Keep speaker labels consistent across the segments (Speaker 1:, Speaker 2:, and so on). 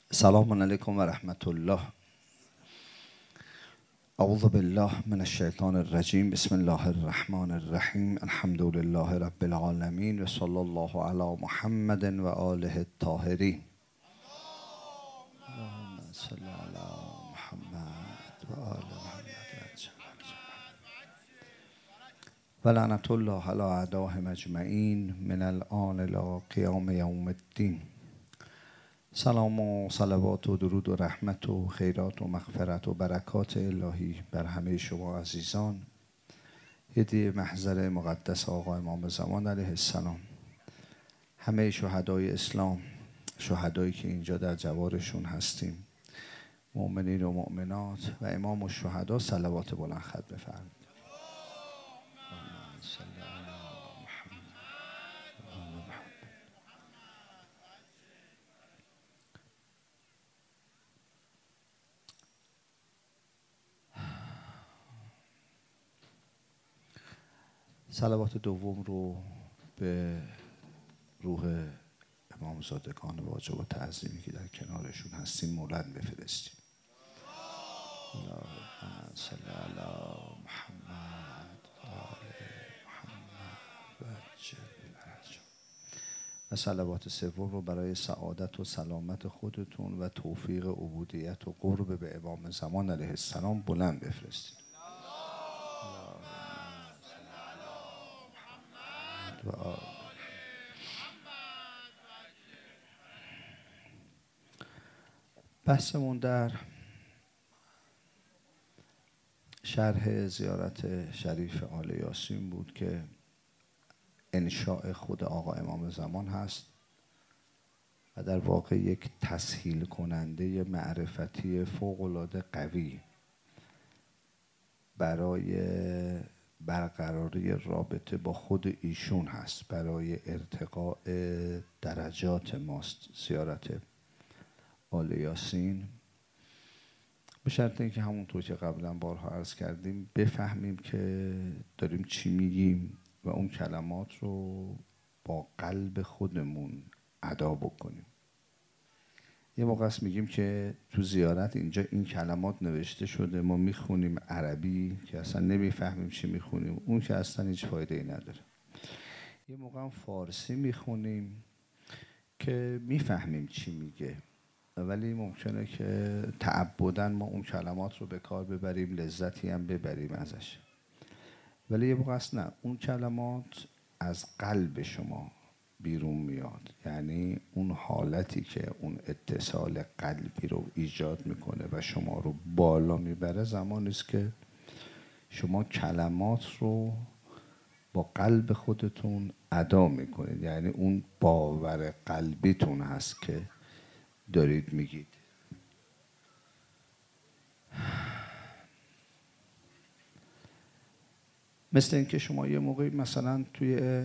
Speaker 1: سلام علیکم و رحمت الله. اعوذ بالله من الشیطان الرجیم. بسم الله الرحمن الرحیم. الحمد لله رب العالمین و صلی الله علی محمد و آله الطاهرین. اللهم صل علی محمد و آل محمد و لعنت الله علی اعدائهم اجمعین من الآن الی قیام یوم الدین. سلام و صلوات و درود و رحمت و خیرات و مغفرت و برکات الهی بر همه شما عزیزان، هدیه محضر مقدس آقا امام زمان علیه السلام، همه شهدای اسلام، شهدایی که اینجا در جوارشون هستیم، مؤمنین و مؤمنات و امام الشهدا، صلوات بلند ختم بفرمایید. صلوات دوم رو به روح امامزادگان واجب و تعظیمی که در کنارشون هستیم مولد بفرستیم. اللهم صل علی محمد و آل محمد و عجل فرجهم. و صلوات سوم رو برای سعادت و سلامت خودتون و توفیق عبودیت و قرب به امام زمان علیه السلام بلند بفرستید. و آل. بحثمون در شرح زیارت شریف آل یاسین بود که انشاء خود آقا امام زمان هست و در واقع یک تسهیل کننده معرفتی فوق‌العاده قوی برای برقراری رابطه با خود ایشون هست، برای ارتقاء درجات ماست زیارت آل یاسین، به شرط اینکه همونطور که قبلا بارها عرض کردیم بفهمیم که داریم چی میگیم و اون کلمات رو با قلب خودمون ادا بکنیم. یه موقع است میگیم که تو زیارت اینجا این کلمات نوشته شده، ما میخونیم عربی که اصلا نمیفهمیم چی میخونیم، اون که اصلا هیچ فایده ای نداره. یه موقع هم فارسی میخونیم که میفهمیم چی میگه، ولی ممکنه که تعبداً ما اون کلمات رو به کار ببریم، لذتی هم ببریم ازش. ولی یه موقع است نه، اون کلمات از قلب شما بیرون میاد، یعنی اون حالتی که اون اتصال قلبی رو ایجاد میکنه و شما رو بالا میبره زمانی است که شما کلمات رو با قلب خودتون ادا میکنید، یعنی اون باور قلبیتون هست که دارید میگید. مثل اینکه شما یه موقعی مثلا توی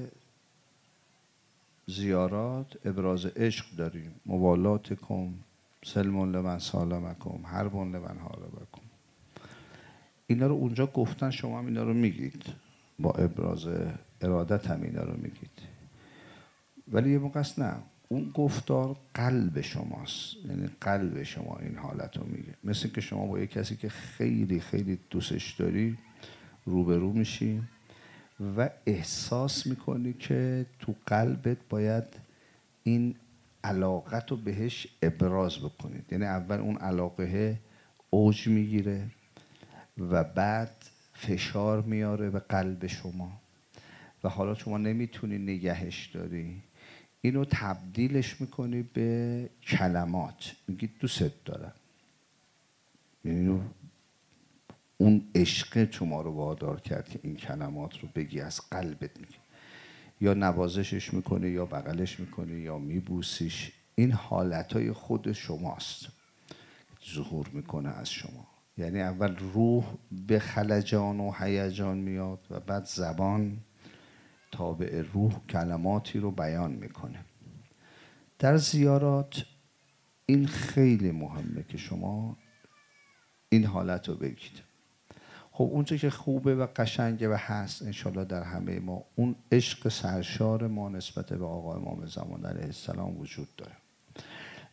Speaker 1: زیارات ابراز عشق داریم، موالاتکم سلم لمن سالمکم حرب لمن حاربکم، اینا رو اونجا گفتن، شما هم اینا رو میگید، با ابراز ارادت هم اینا رو میگید. ولی یه موقع است نه، اون گفتار قلب شماست، یعنی قلب شما این حالت رو میگه. مثل که شما با یه کسی که خیلی خیلی دوستش داری روبرو میشی و احساس میکنی که تو قلبت باید این علاقت رو بهش ابراز بکنید، یعنی اول اون علاقه اوج میگیره و بعد فشار میاره به قلب شما و حالا شما نمیتونی نگهش داری، اینو تبدیلش میکنی به کلمات، میگی دوست دارم، یعنی اون عشق شما رو وادار کرد که این کلمات رو بگی، از قلبت میگی، یا نوازشش میکنی یا بغلش میکنی یا میبوسیش. این حالتهای خود شماست ظهور میکنه از شما، یعنی اول روح به خلجان و هیجان میاد و بعد زبان تابع روح کلماتی رو بیان میکنه. در زیارات این خیلی مهمه که شما این حالت رو بگید. خب اونچه که خوبه و قشنگه و هست انشالله در همه ما، اون عشق سرشار ما نسبت به آقا امام زمان علیه السلام وجود داره،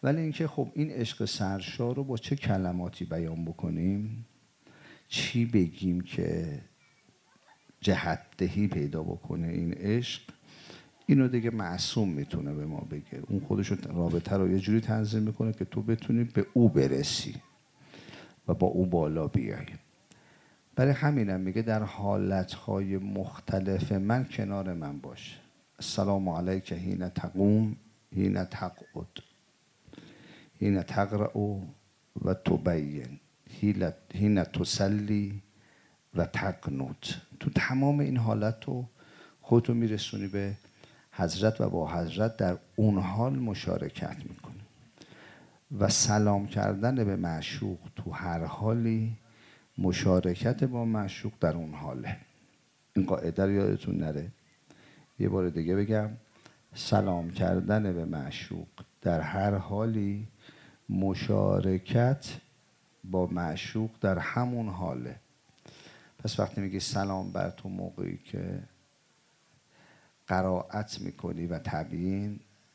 Speaker 1: ولی اینکه خب این عشق سرشار رو با چه کلماتی بیان بکنیم، چی بگیم که جهت‌دهی پیدا بکنه این عشق، اینو دیگه معصوم میتونه به ما بگه. اون خودش رابطه رو یه جوری تنظیم میکنه که تو بتونی به او برسی و با او بالا بیای. برای همینم میگه در حالتهای مختلف من کنار من باش. السلام علیک حین تقوم حین تقعد حین تقرأ و تبین حین تسلی و تقنت. تو تمام این حالت رو خودتو میرسونی به حضرت و با حضرت در اون حال مشارکت میکنی. و سلام کردن به معشوق تو هر حالی مشارکت با معشوق در اون حاله. این قاعده رو یادتون نره. یه بار دیگه بگم، سلام کردن به معشوق در هر حالی مشارکت با معشوق در همون حاله. پس وقتی میگی سلام بر تو موقعی که قرائت میکنی و تبیین،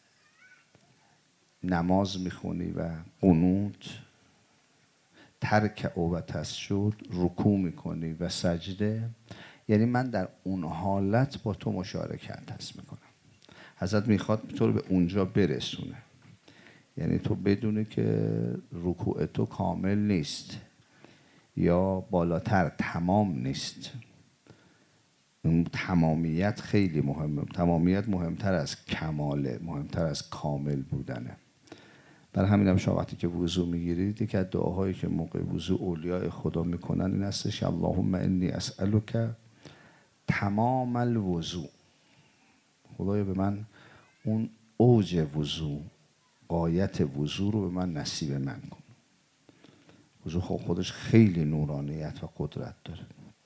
Speaker 1: نماز میخونی و قنوت، ترک و تسجد، رکوع میکنی و سجده، یعنی من در اون حالت با تو مشارکت هست میکنم. حضرت میخواد تو رو به اونجا برسونه. یعنی تو بدونه که رکوع تو کامل نیست یا بالاتر تمام نیست. اون تمامیت خیلی مهمه. تمامیت مهمتر از کماله، مهمتر از کامل بودنه. برای همین هم شما وقتی که وضو میگیرید، یکی از دعاهایی که موقع وضو اولیاء خدا میکنن این هستش: اللهم انی اسألک تمام الوضو. خدایا به من اون اوج وضو، غایت وضو رو به من نصیب من کن. وضو خب خودش خیلی نورانیت و قدرت داره.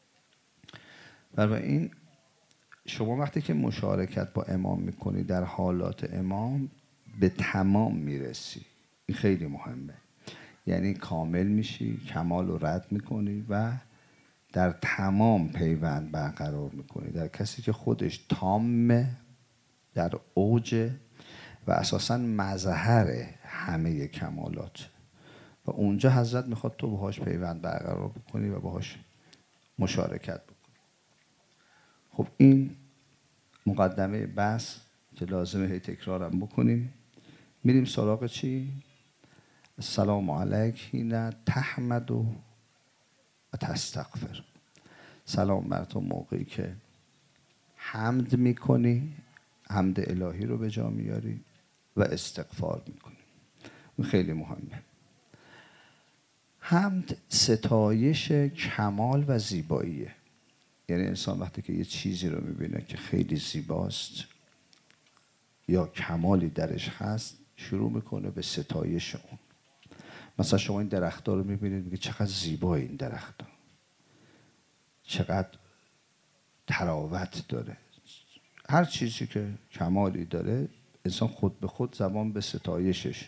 Speaker 1: برای این شما وقتی که مشارکت با امام میکنی در حالات امام به تمام میرسی. این خیلی مهمه. یعنی کامل میشی، کمال رو رد میکنی و در تمام پیوند برقرار میکنی. در کسی که خودش تامه، در اوج و اساساً مظهر همه کمالات، و اونجا حضرت میخواد تو باهاش پیوند برقرار بکنی و باهاش مشارکت بکنی. خب این مقدمه بحث که لازمه هی تکرارم بکنیم. میریم سراغ چی؟ السلام علیک حین تحمد و تستغفر. سلام بر تو موقعی که حمد میکنی، حمد الهی رو به جا میاری و استغفار میکنی. این خیلی مهمه. حمد ستایش کمال و زیباییه. یعنی انسان وقتی که یه چیزی رو میبینه که خیلی زیباست یا کمالی درش هست، شروع میکنه به ستایش اون. مثلا شما این درخت‌ها رو میبینید، میگه چقدر زیبا این درخت‌ها، چقدر تراوت داره. هر چیزی که کمالی داره، انسان خود به خود زبان به ستایشش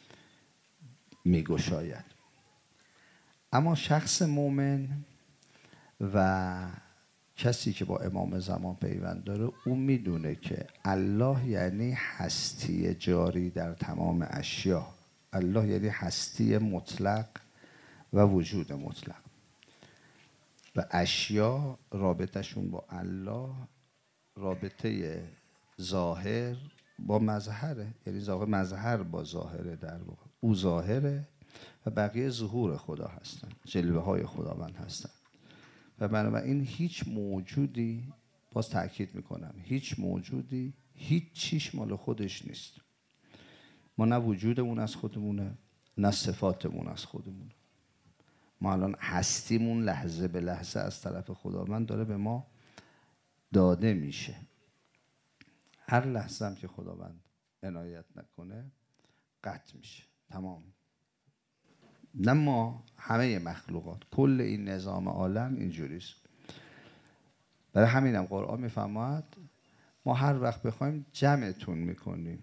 Speaker 1: میگشاید. اما شخص مؤمن و کسی که با امام زمان پیوند داره، اون میدونه که الله یعنی هستی جاری در تمام اشیا. الله یعنی هستی مطلق و وجود مطلق، و اشیا رابطهشون با الله رابطه ظاهر با مظهره. یعنی مظهر با ظاهره، در واقع او ظاهره و بقیه ظهور خدا هستن، جلوه های خداوند هستن. و بنابراین هیچ موجودی، باز تأکید میکنم، هیچ موجودی هیچ چیش مال خودش نیست. ما نه وجودمون از خودمونه، نه صفاتمون از خودمونه. ما الان هستیمون لحظه به لحظه از طرف خداوند داره به ما داده میشه. هر لحظه هم که خداوند عنایت نکنه قطع میشه، تمام. نه ما، همه مخلوقات، کل این نظام عالم اینجوریست. برای همینم قرآن میفرماید ما هر وقت بخوایم جمعتون میکنیم.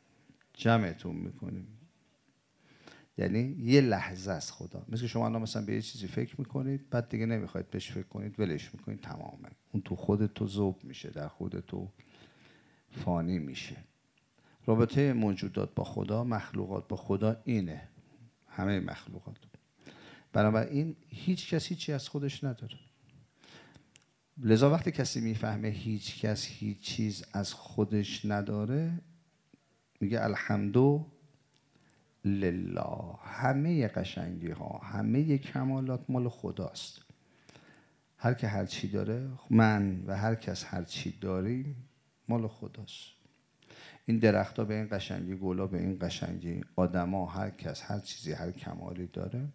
Speaker 1: یعنی یه لحظه از خدا. مثل شما الان مثلا به یه چیزی فکر میکنید، بعد دیگه نمیخواید بهش فکر کنید، ولش میکنید، تمامه. اون تو خودت تو ذوب میشه، در خودت تو فانی میشه. رابطه موجودات با خدا، مخلوقات با خدا اینه، همه مخلوقات. بنابراین هیچ کس هیچی از خودش نداره. لذا وقتی کسی میفهمه هیچ کس هیچ چیز از خودش نداره، میگه الحمد لله، همه قشنگی ها، همه کمالات مال خداست. هر که هر چی داره، من و هر کس هر چی داریم مال خداست. این درخت‌ها به این قشنگی، گل‌ها به این قشنگی، آدم‌ها، هر کس هر چیزی هر کمالی داره،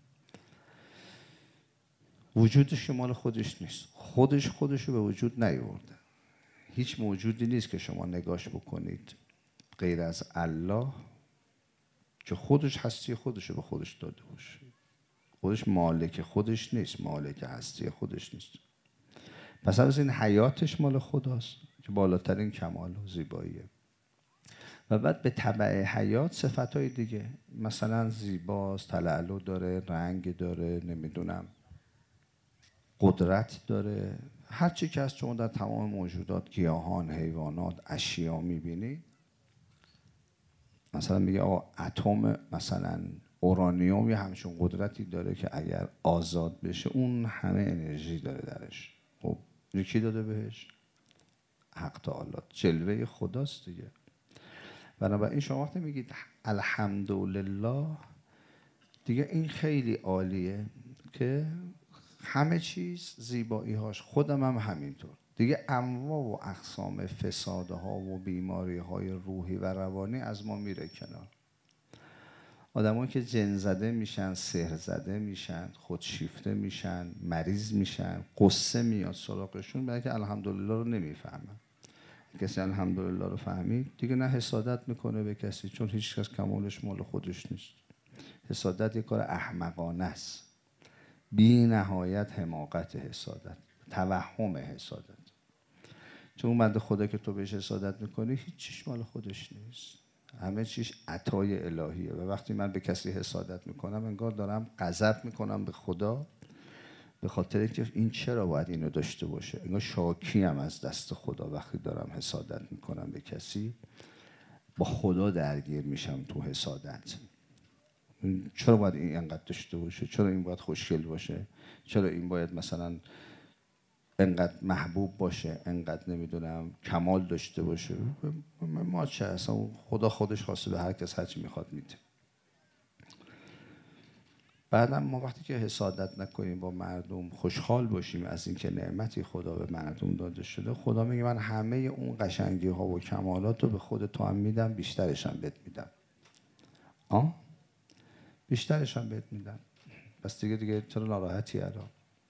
Speaker 1: وجودش که مال خودش نیست. خودش رو به وجود نیاورده. هیچ موجودی نیست که شما نگاش بکنید غیر از الله که خودش هستی خودش رو به خودش داده باشه. خودش مالک خودش نیست، مالک هستی خودش نیست. پس از این حیاتش مال خداست که بالاترین کمال و زیباییه. و بعد به تبع حیات صفتهای دیگه، مثلا زیباست، تلالو داره، رنگ داره، نمیدونم قدرت داره. هر چی که از شما در تمام موجودات، گیاهان، حیوانات، اشیا میبینی، مثلا میگه آقا اتم مثلا اورانیوم یه همچون قدرتی داره که اگر آزاد بشه اون همه انرژی داره درش. خب کی داده بهش؟ حق تعالی، جلوه خداست دیگه. بنابراین شما وقتی میگید الحمدلله دیگه این خیلی عالیه که همه چیز زیبایی هاش، خودم هم همینطور دیگه. انواع و اقسام فسادها و بیماری های روحی و روانی از ما میره کنار. آدمایی که جن زده میشن، سحر زده میشن، خودشیفته میشن، مریض میشن، قصه میاد سراغشون برای که الحمدلله رو نمیفهمن. کسی الحمدلله رو فهمید دیگه نه حسادت میکنه به کسی، چون هیچ کس کمالش مال خودش نیست. حسادت یک کار احمقانه است، بی نهایت حماقت حسادت، توهم حسادت. چون اون بنده خدا که تو بهش حسادت میکنی هیچ چیش مال خودش نیست، همه چیش عطای الهیه. و وقتی من به کسی حسادت میکنم انگار دارم غضب میکنم به خدا، به خاطر اینکه این چرا باید اینو داشته باشه. انگار شاکیم از دست خدا وقتی دارم حسادت میکنم به کسی، با خدا درگیر میشم تو حسادت. چرا باید این انقدر داشته باشه؟ چرا این باید خوشگل باشه؟ چرا این باید مثلا انقدر محبوب باشه، انقدر نمیدونم کمال داشته باشه؟ ما چه، اصلا خدا خودش خواسته به هر کس هر چی میخواد میده. بعدم ما وقتی که حسادت نکنیم با مردم، خوشحال باشیم از اینکه نعمتی خدا به مردم داده شده. خدا میگه من همه اون قشنگی ها و کمالات رو به خود تو هم میدم، بیشترش هم بهت میدم. بیشترش هم بهت میدم. پس دیگه چرا ناراحتی الان؟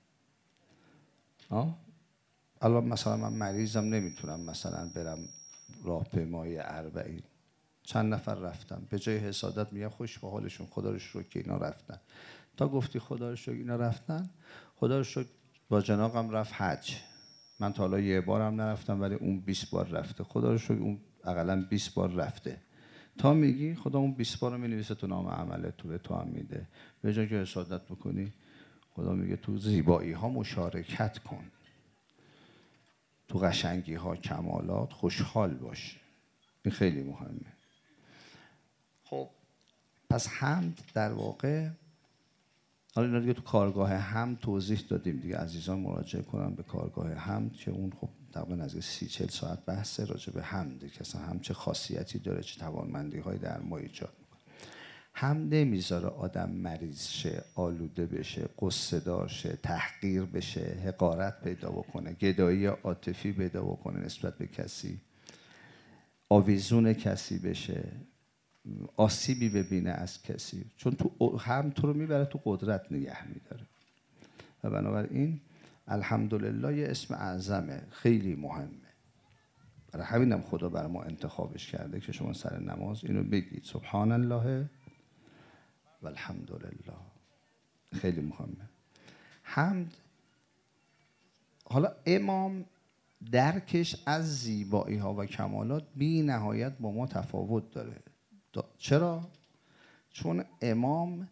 Speaker 1: الان مثلا من مریضم، نمیتونم مثلا برم راهپیمایی اربعین. چند نفر رفتم، به جای حسادت میگم خوش به حالشون، خدا رو شکر که اینا رفتن. تا گفتی خدا رو شکر اینا رفتن، خدا رو شکر با جناقم رفت حج. من تا حالا یه بارم نرفتم ولی اون 20 بار رفته. خدا رو شکر اون حداقل 20 بار رفته. تا میگی خدا اون 20 بار رو مینویسه تو نام عملت، تو به تو هم میده. به جای که حسادت بکنی، خدا میگه تو زیبایی ها مشارکت کن، تو قشنگی ها، کمالات خوشحال باش. این خیلی مهمه. خب پس حمد در واقع، حالا اینا دیگه تو کارگاه حمد توضیح دادیم دیگه. عزیزان مراجعه کنن به کارگاه حمد که اون خب تقریبا از 30-40 ساعت بحثه راجع به حمد، که اصلا هم چه خاصیتی داره، چه توانمندی های در ما ایجاد میکنه. حمد نمیذاره آدم مریض شه، آلوده بشه، قصه دار شه، تحقیر بشه، حقارت پیدا بکنه، گدایی عاطفی پیدا بکنه نسبت به کسی، آویزون کسی بشه، آسیبی ببینه از کسی. چون تو هم تو رو میبره تو قدرت نگه میداره. و بنابراین الحمدلله یه اسم اعظمه، خیلی مهمه. برای همینم خدا برای ما انتخابش کرده که شما سر نماز اینو بگید، سبحان الله و الحمدلله. خیلی مهمه حمد. حالا امام درکش از زیبایی ها و کمالات بی نهایت با ما تفاوت داره. چرا؟ چون امام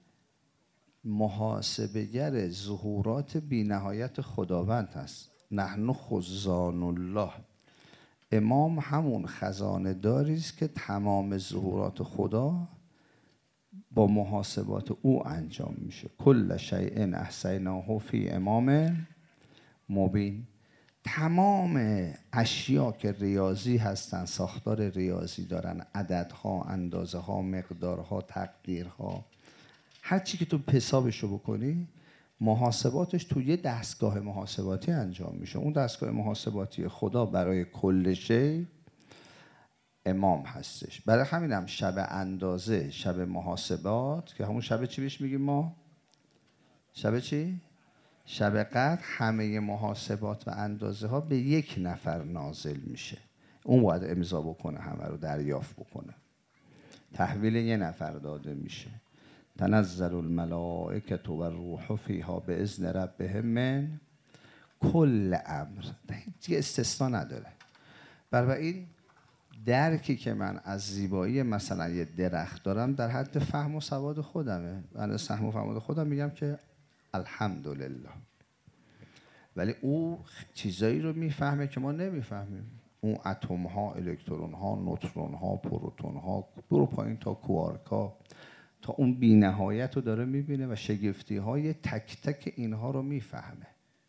Speaker 1: محاسبه‌گر ظهورات بی نهایت خداوند هست. نحن خزان الله. امام همون خزانه داری است که تمام ظهورات خدا با محاسبات او انجام میشه. کل شیء احصیناه فی امام مبین. تمام اشیا که ریاضی هستن، ساختار ریاضی دارن، عددها، اندازه ها، مقدارها، تقدیرها، هر چی که تو حسابشو بکنی محاسباتش توی یه دستگاه محاسباتی انجام میشه. اون دستگاه محاسباتی خدا برای کل شی امام هستش. برای همینم شب اندازه، شب محاسبات، که همون شب چی بهش میگیم ما؟ شب چی؟ شب قدر. همه محاسبات و اندازه ها به یک نفر نازل میشه. اون باید امضا بکنه، همه رو دریافت بکنه. تحویل یه نفر داده میشه. تنزل الملائکة و الروح فیها باذن ربهم من کل امر. هیچ استثنا نداره. برای این درکی که من از زیبایی مثلا یه درخت دارم در حد فهم و سواد خودمه. من از فهم و سواد خودم میگم که الحمدلله. ولی او چیزایی رو میفهمه که ما نمیفهمیم. اون اتم ها، الکترون ها، نوترون ها، پروتون ها، برو پایین تا کوارک ها، تا اون بی نهایت رو داره میبینه و شگفتی های تک تک اینها رو میفهمه.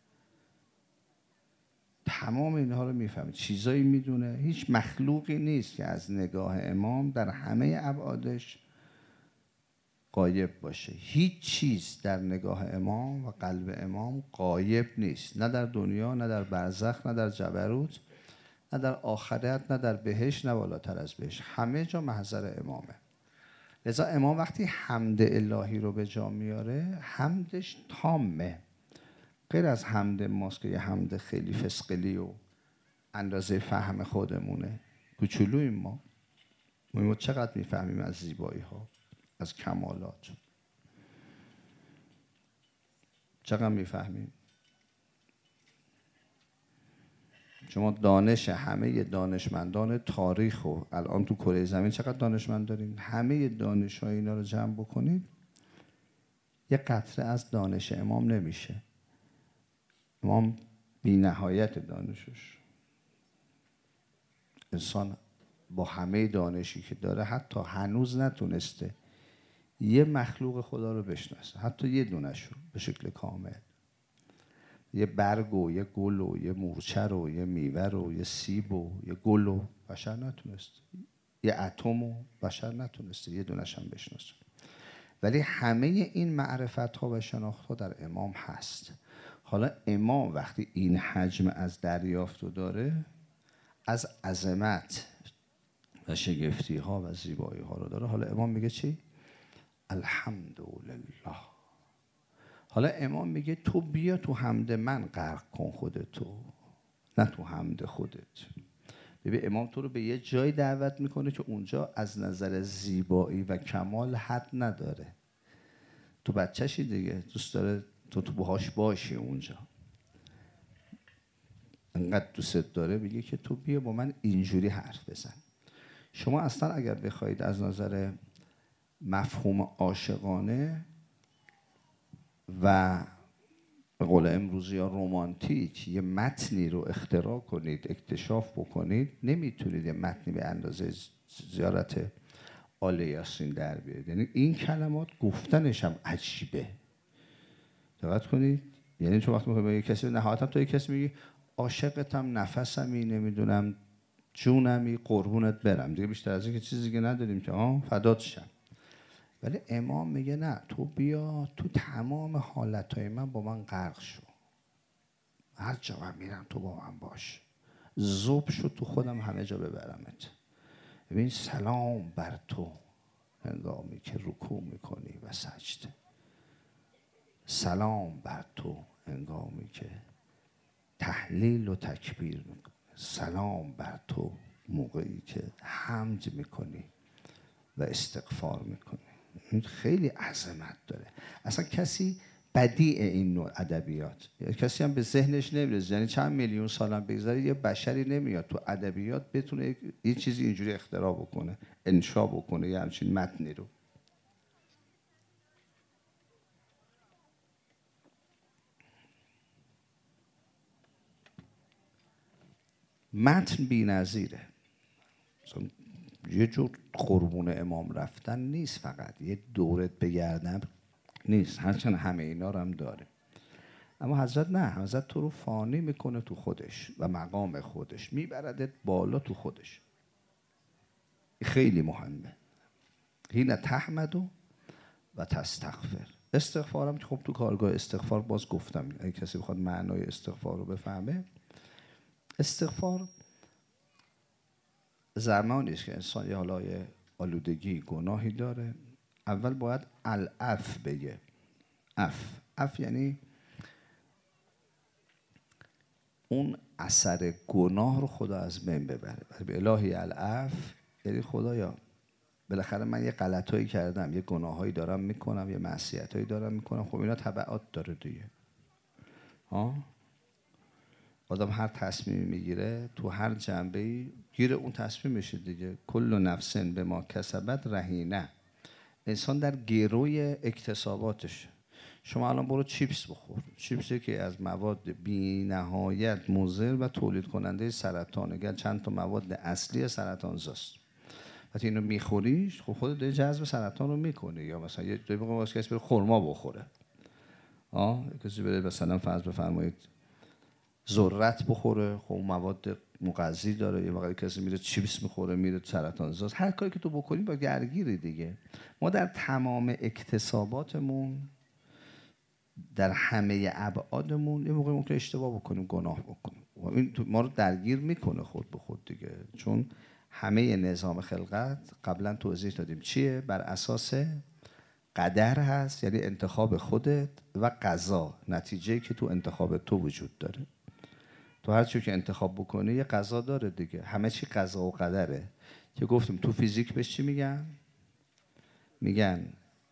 Speaker 1: تمام اینها رو میفهمه، چیزایی میدونه. هیچ مخلوقی نیست که از نگاه امام در همه ابعادش غایب باشه. هیچ چیز در نگاه امام و قلب امام غایب نیست، نه در دنیا، نه در برزخ، نه در جبروت، نه در آخرت، نه در بهشت، نه بالاتر از بهشت. همه جا محضر امامه. لذا امام وقتی حمد الهی رو به جا میاره، حمدش تامه. غیر از حمد ماست که یه حمد خیلی فسقلی و اندازه فهم خودمونه. کوچولوییم ما چقدر میفهمیم از زیبایی ها، از کمالات، چقدر میفهمیم. شما دانش همه دانشمندان تاریخ و الان تو کره زمین چقدر دانشمند داریم، همه دانش های اینا رو جمع بکنید یه قطره از دانش امام نمیشه. امام بی نهایت دانشش. انسان با همه دانشی که داره حتی هنوز نتونسته یه مخلوق خدا رو بشناسه، حتی یه دونش رو به شکل کامل. یه برگ و یه گل و یه مورچه و یه میوه و یه سیب و یه گل و بشر نتونسته. یه اتم و بشر نتونسته یه دونش هم بشناسه. ولی همه این معرفت ها و شناخت ها در امام هست. حالا امام وقتی این حجم از دریافت رو داره، از عظمت و شگفتی ها و زیبایی ها رو داره، حالا امام میگه چی؟ الحمدلله. حالا امام میگه تو بیا تو حمد من غرق کن خودتو، نه تو حمد خودت. ببین امام تو رو به یه جای دعوت میکنه که اونجا از نظر زیبایی و کمال حد نداره. تو بچه‌شی دیگه، دوست داره تو باهاش باشی اونجا. انقدر دوست داره میگه که تو بیا با من اینجوری حرف بزن. شما اصلا اگر بخواید از نظر مفهوم عاشقانه و به قول امروزی ها رمانتیک یه متنی رو اختراع کنید، اکتشاف بکنید، نمیتونید یه متنی به اندازه زیارت آل یاسین در بیارید. یعنی این کلمات گفتنش هم عجیبه. دقت کنید. یعنی تو وقتی به کسی نهایتا تو کسی میگی عاشقتم، نفسمی، نمیدونم جونمی، قربونت برم، دیگه بیشتر از این که چیزی که نداریم که فدات شم. ولی امام میگه نه، تو بیا تو تمام حالتهای من با من غرق شو، هر جا من میرم تو با من باش، ذوب شو تو خودم همه جا ببرمت. ببین سلام بر تو هنگامی که رکوع میکنی و سجده، سلام بر تو هنگامی که تحلیل و تکبیر میکنی، سلام بر تو موقعی که حمد میکنی و استغفار میکنی. این خیلی عظمت داره. اصلا کسی بدیع این نوع ادبیات کسی هم به ذهنش نمیرسه. یعنی چند میلیون سال هم بگذره یه بشری نمیاد تو ادبیات بتونه یه چیزی اینجوری اختراع بکنه، انشا بکنه یه همچین متنی رو. متن بی‌نظیره. یه جور قربون امام رفتن نیست، فقط یه دورت بگردم نیست، هرچند همه اینا رو هم داره. اما حضرت نه، حضرت تو رو فانی میکنه تو خودش و مقام خودش، میبردت بالا تو خودش. خیلی مهمه. حین تحمد و تستغفر. استغفارم خب تو کارگاه استغفار باز گفتم، اگه کسی بخواد معنای استغفار رو بفهمه، استغفار زمانی است که انسان یه حالای آلودگی گناهی داره، اول باید العف بگه. عف یعنی اون اثر گناه رو خدا از بین ببره. به الهی العف یعنی خدایا بالاخره من یه غلطایی کردم، یه گناهایی دارم میکنم، یه معصیتایی دارم میکنم، خب اینا تبعات داره دیگه. آدم هر تصمیمی میگیره تو هر جنبه‌ای گیر اون تصمیم میشه دیگه. کل نفس به ما کسبت رهینه. انسان در گروی اکتساباتش. شما الان برو چیپس بخور، چیپسی که از مواد بی نهایت مضر و تولید کننده سرطان، اگر چند تا مواد اصلی سرطانزاست، وقتی اینو میخوریش خب خودت داری جذب سرطان رو میکنی. یا مثلا یه جایی بگم واسه کسی بره خرما بخوره، کسی بره مثلا فرض بفرمایید ذرت بخوره، خب مواد مغذی داره. یه وقتی کسی میره چیپس میخوره میره سرطانزاست. هر کاری که تو بکنی با درگیری دیگه. ما در تمام اکتساباتمون، در همه ابعادمون یه موقع ممکن اشتباه بکنیم، گناه بکنیم و این ما رو درگیر میکنه خود به خود دیگه. چون همه نظام خلقت قبلا توضیح دادیم چیه؟ بر اساس قدر هست، یعنی انتخاب خودت، و قضا، نتیجه‌ای که تو انتخاب تو وجود داره. تو هر چی که انتخاب بکنی یه قضا داره دیگه. همه چی قضا و قدره که گفتیم. تو فیزیک بهش چی میگن؟ میگن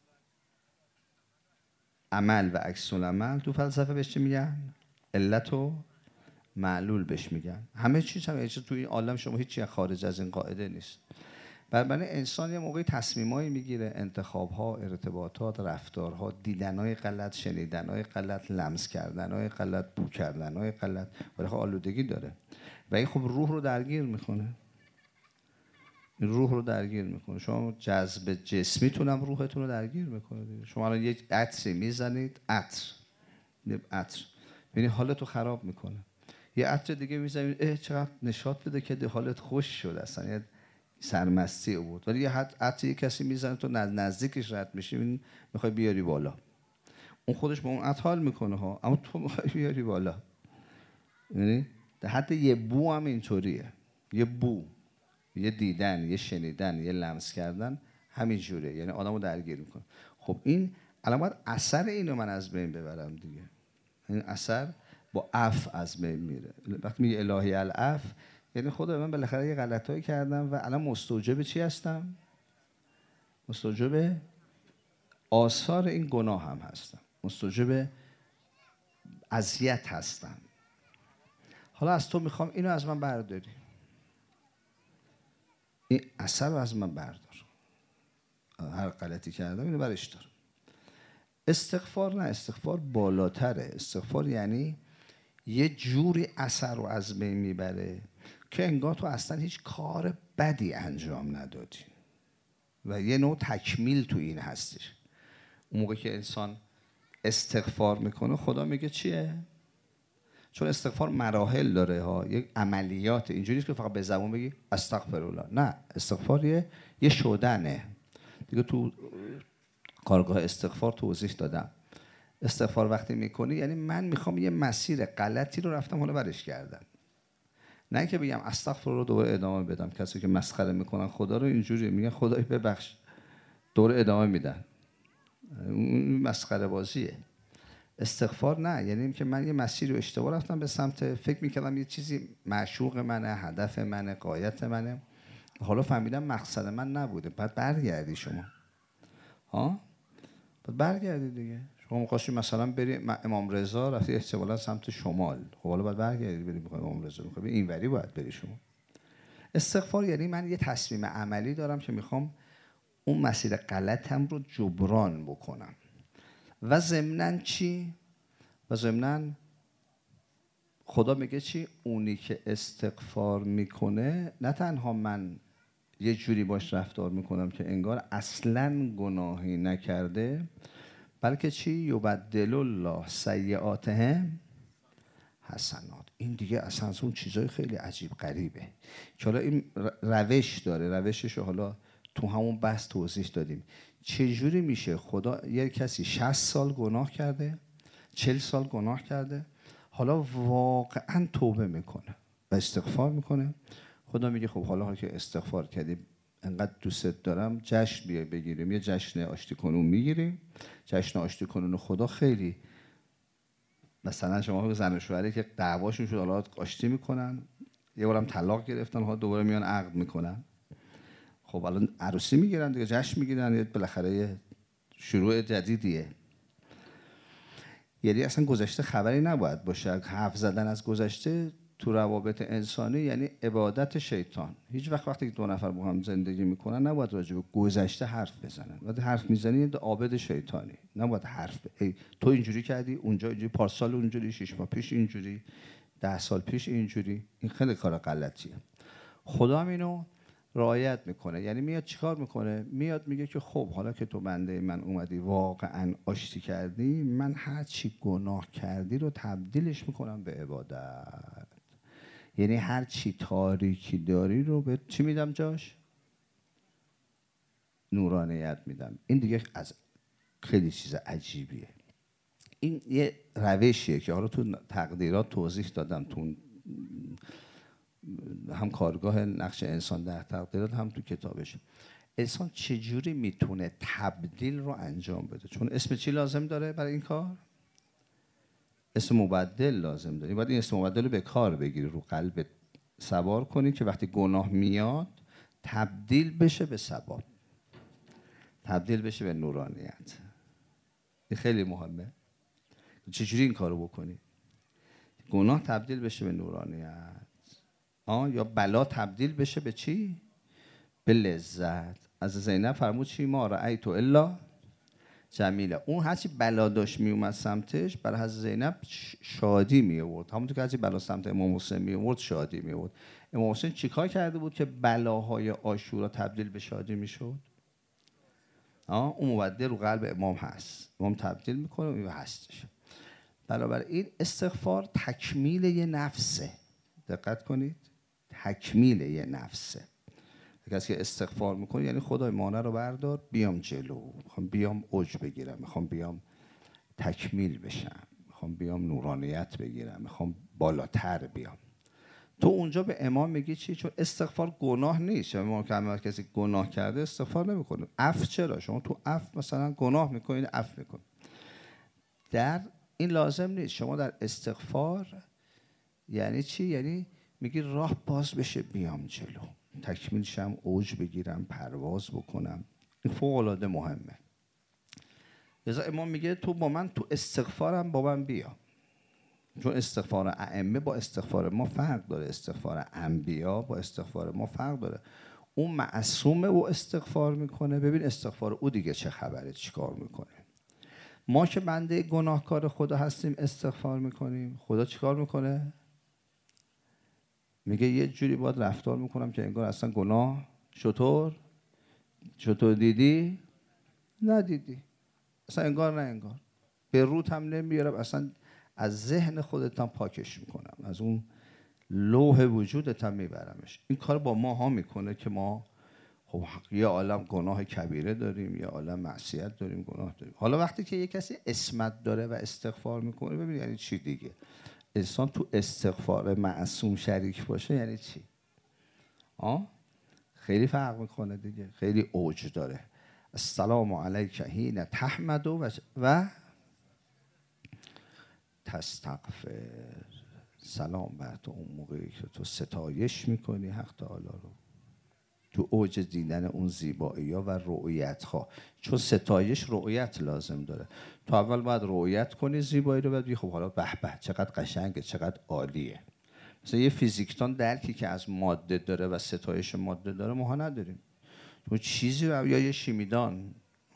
Speaker 1: عمل و عکس العمل. تو فلسفه بهش چی میگن؟ علت و معلول بهش میگن. همه چیز تو این عالم شما هیچی خارج از این قاعده نیست. برای انسان یه موقعی تصمیمایی میگیره، انتخاب‌ها، ارتباطات، رفتارها، دیدن‌های غلط، شنیدن‌های غلط، لمس کردن‌های غلط، بو کردن‌های غلط، ولی خب آلودگی داره و این خب روح رو درگیر میکنه. این روح رو درگیر میکنه. شما جذب جسمیتون هم روحتون رو درگیر میکنه دیگه. شما الان یک عطری میزنید، عطر یعنی حالتو خراب میکنه. یه عطر دیگه میزنید، چقدر نشاط بده که حالت خوش شد، اصلا یه سرمستی بود. ولی یه عطر یه کسی میزنه تو نزدیکش رد میشی، میخوای بیاری بالا، اون خودش با اون عطر حال میکنه ها، اما تو میخوای بیاری بالا. یعنی در حد یه بو هم اینطوریه. یه بو، یه دیدن، یه شنیدن، یه لمس کردن همین جوره، یعنی آدمو درگیر میکنه. خب این الان باید اثر اینو من از بین ببرم دیگه. این اثر با عفو از بین میره. وقتی میگه الهی العفو یعنی خدا من بالاخره یه غلطایی کردم و الان مستوجب چی هستم؟ مستوجب آثار این گناه هم هستم، مستوجب اذیت هستم. حالا از تو میخوام اینو از من برداری، این اثر رو از من بردار. هر غلطی کردم اینو برش دار. استغفار نه، استغفار بالاتره. استغفار یعنی یه جوری اثر رو از بین میبره که انگار تو اصلا هیچ کار بدی انجام ندادی و یه نوع تکمیل تو این هستش. اون موقع که انسان استغفار میکنه خدا میگه چیه؟ چون استغفار مراحل داره ها، یک عملیات. اینجوری نیست که فقط به زبان بگی استغفرالله. نه، استغفار یه شدنه دیگه. تو کارگاه استغفار توضیح دادم. استغفار وقتی میکنی یعنی من میخوام یه مسیر غلطی رو رفتم حالا برش کردم، نه که بگم استغفر رو دوباره ادامه بدم. کسی که مسخره میکنن خدا رو اینجوری میگن خدای ببخش، دوباره ادامه میدن. مسخره بازیه. استغفار نه، یعنی که من یه مسیری رو اشتباه رفتم به سمت، فکر میکردم یه چیزی معشوق منه، هدف منه، غایت منه، حالا فهمیدم مقصد من نبوده. بعد برگردی شما بعد برگردی دیگه. شما می‌خواستی مثلا بری امام رضا، رفتی احتمالاً سمت شمال، خب حالا باید برگردی بری بخوای امام رضا، می‌خوای اینوری باید بری شما. استغفار یعنی من یه تصمیم عملی دارم که میخوام اون مسیر غلطم رو جبران بکنم. و ضمناً چی؟ و ضمناً خدا میگه چی؟ اونی که استغفار میکنه نه تنها من یه جوری باش رفتار میکنم که انگار اصلاً گناهی نکرده، بلکه چی؟ یبدل الله سیئاتهم حسنات. این دیگه اصلا اون چیزای خیلی عجیب غریبه که حالا این روش داره، روشش حالا تو همون بحث توضیح دادیم. چجوری میشه خدا یه کسی 60 سال گناه کرده، 40 سال گناه کرده، حالا واقعا توبه میکنه و استغفار میکنه، خدا میگه خب حالا که استغفار کردی انقدر دوست دارم جشن بیای بگیریم، یه جشن آشتی کنون میگیریم. جشن آشتی کنون خدا خیلی، مثلا شما زن و شوهری که دعواشون شد حالا آشتی میکنن، یه بارم طلاق گرفتن، حالا دوباره میان عقد میکنن. خب الان عروسی میگیرن دیگه، جشن میگیرن، بالاخره یه شروع جدیدیه. یعنی اصلا گذشته خبری نباید باشه. حرف زدن از گذشته تو روابط انسانی یعنی عبادت شیطان. هیچ وقت وقتی دو نفر با هم زندگی میکنن نباید راجع به گذشته حرف بزنن. وقتی حرف میزنی عابد شیطانی، نباید حرف تو اینجوری کردی، اونجا اینجوری، پارسال اونجوری، 6 ماه پیش اینجوری، 10 سال پیش اینجوری. این خیلی کار غلطیه. خدا هم اینو رعایت میکنه. یعنی میاد چیکار میکنه؟ میاد میگه که خب حالا که تو بنده من اومدی واقعا آشتی کردی، من هر چی گناه کردی رو تبدیلش میکنم به عبادت. یعنی هر چی تاریکی داری رو به چی میدم جاش؟ نورانیت میدم. این دیگه از خیلی چیز عجیبیه. این یه روشیه که حالا تو تقدیرات توضیح دادم، تو هم کارگاه نقش انسان در تقدیرات، هم تو کتابش. انسان چجوری میتونه تبدیل رو انجام بده؟ چون اسم چی لازم داره برای این کار؟ اسم مبدل لازم داری. باید این اسم مبدل رو به کار بگیری، رو قلبت سوار کنی که وقتی گناه میاد تبدیل بشه به ثواب، تبدیل بشه به نورانیت. این خیلی مهمه. چجوری این کارو بکنی؟ گناه تبدیل بشه به نورانیت، یا بلا تبدیل بشه به چی؟ به لذت. از زینب فرمود چی؟ ما رأیت الا جمیله. اون هرچی بلا داشت می اومد سمتش، برای حضرت زینب شادی می آورد. همونطور که هرچی بلا سمت امام حسین می آورد شادی می آورد. امام حسین چیکار کرده بود که بلاهای عاشورا تبدیل به شادی میشد؟ اون مبدل رو قلب امام هست، امام تبدیل میکنه و هستش. بنابراین استغفار تکمیل یه نفسه. دقت کنید، تکمیل یه نفسه. کسی که استغفار میکنه یعنی خدای مانع رو بردار، بیام جلو، میخوام بیام اوج بگیرم، میخوام بیام تکمیل بشم، میخوام بیام نورانیت بگیرم، میخوام بالاتر بیام. تو اونجا به امام میگی چی؟ چون استغفار گناه نیست. امام که کسی گناه کرده استغفار نمیکنه. عفو چرا؟ شما تو عفو مثلا گناه میکنید، عفو میکنید. در این لازم نیست. شما در استغفار یعنی چی؟ یعنی میگی راه باز بشه، بیام جلو، تکمیل شم، اوج بگیرم، پرواز بکنم. این فوق العاده مهمه. لذا امام میگه تو با من تو استغفارم با من بیا. چون استغفار ائمه با استغفار ما فرق داره، استغفار انبیا با استغفار ما فرق داره. اون معصومه و استغفار میکنه، ببین استغفار او دیگه چه خبره، چیکار میکنه. ما که بنده گناهکار خدا هستیم استغفار میکنیم، خدا چیکار میکنه؟ میگه یه جوری باید رفتار میکنم که انگار اصلا گناه چطور دیدی؟ ندیدی. اصلا انگار نه انگار. به روت هم نمیارم، اصلا از ذهن خودت هم پاکش میکنم، از اون لوح وجودت هم میبرمش. این کار با ما ها میکنه که ما خب یه عالم گناه کبیره داریم، یه عالم معصیت داریم، گناه داریم. حالا وقتی که یه کسی عصمت داره و استغفار میکنه، ببین یعنی چی دیگه. انسان تو استغفار معصوم شریک باشه یعنی چی؟ خیلی فرق میکنه دیگه، خیلی اوج داره. السلام علیک حین تحمد و تستغفر. سلام بر تو اون موقعی که تو ستایش میکنی حق تعالی رو، تو اوج دیدن اون زیبایی ها و رؤیت ها. چون ستایش رؤیت لازم داره. تو اول باید رؤیت کنی زیبایی رو، بعد بگی خب حالا به به چقدر قشنگه، چقدر عالیه. مثلا یه فیزیکدان درکی که از ماده داره و ستایش ماده داره، ما نداریم. تو چیزی یا یه شیمیدان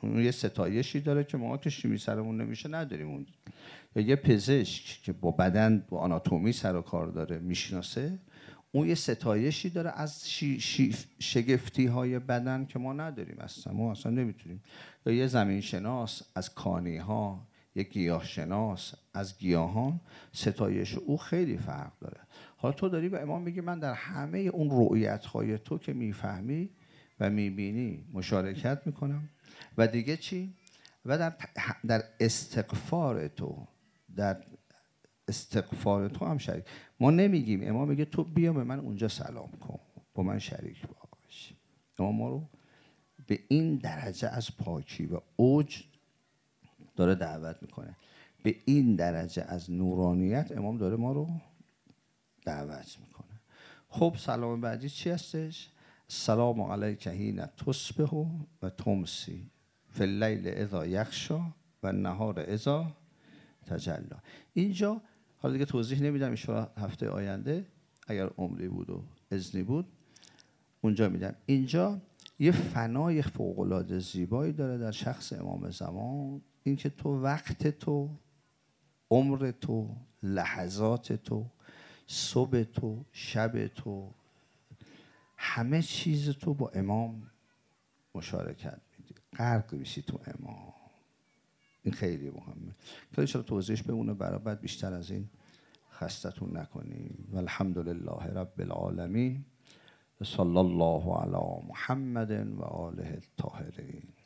Speaker 1: اون یه ستایشی داره که ما که شیمی سرمون نمیشه نداریم. اون یا یه پزشک که با بدن با آناتومی سر و کار داره میشناسه، اون یه ستایشی داره از شگفتی های بدن که ما نداریم اصلا، ما اصلا نمیتونیم. یا یه زمین شناس از کانی ها، یک گیاه شناس از گیاهان، ستایش او خیلی فرق داره. حالا تو داری به امام میگی من در همه اون رؤیت های تو که میفهمی و میبینی مشارکت میکنم. و دیگه چی؟ و در استغفار تو، در استغفار تو هم شریک. ما نمیگیم، امام میگه تو بیا به من اونجا سلام کن، با من شریک باش. امام ما رو به این درجه از پاکی و اوج داره دعوت میکنه، به این درجه از نورانیت امام داره ما رو دعوت میکنه. خب سلام بعدی چی هستش؟ سلام علیک حین تصبح و تمسی فی اللیل اذا یغشی و النهار اذا تجلی. اینجا حالا دیگه توضیح نمیدم، ان شاء الله هفته آینده اگر عمری بود و اذنی بود اونجا میدم. اینجا یه فنای فوق العاده زیبایی داره در شخص امام زمان، این که تو وقت تو، عمر تو، لحظات تو، صبح تو، شب تو، همه چیز تو با امام مشارکت میدی، غرق میشی تو امام. این خیلی مهمه که ان شاءالله توضیحش بمونه برای بعد بیشتر از این خستتون نکنیم. و الحمدلله رب العالمین. صلی الله علی محمد و آله الطاهرین.